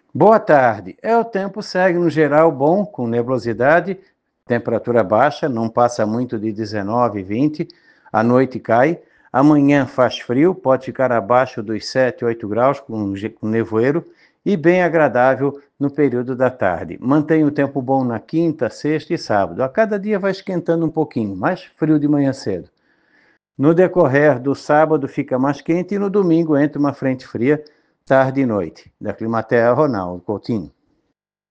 Boa tarde. O tempo segue no geral bom, com nebulosidade, temperatura baixa, não passa muito de 19, 20, à noite cai. Amanhã faz frio, pode ficar abaixo dos 7, 8 graus com nevoeiro e bem agradável no período da tarde. Mantém o tempo bom na quinta, sexta e sábado. A cada dia vai esquentando um pouquinho, mais frio de manhã cedo. No decorrer do sábado fica mais quente e no domingo entra uma frente fria, tarde e noite. Da Climaterra, Ronaldo Coutinho.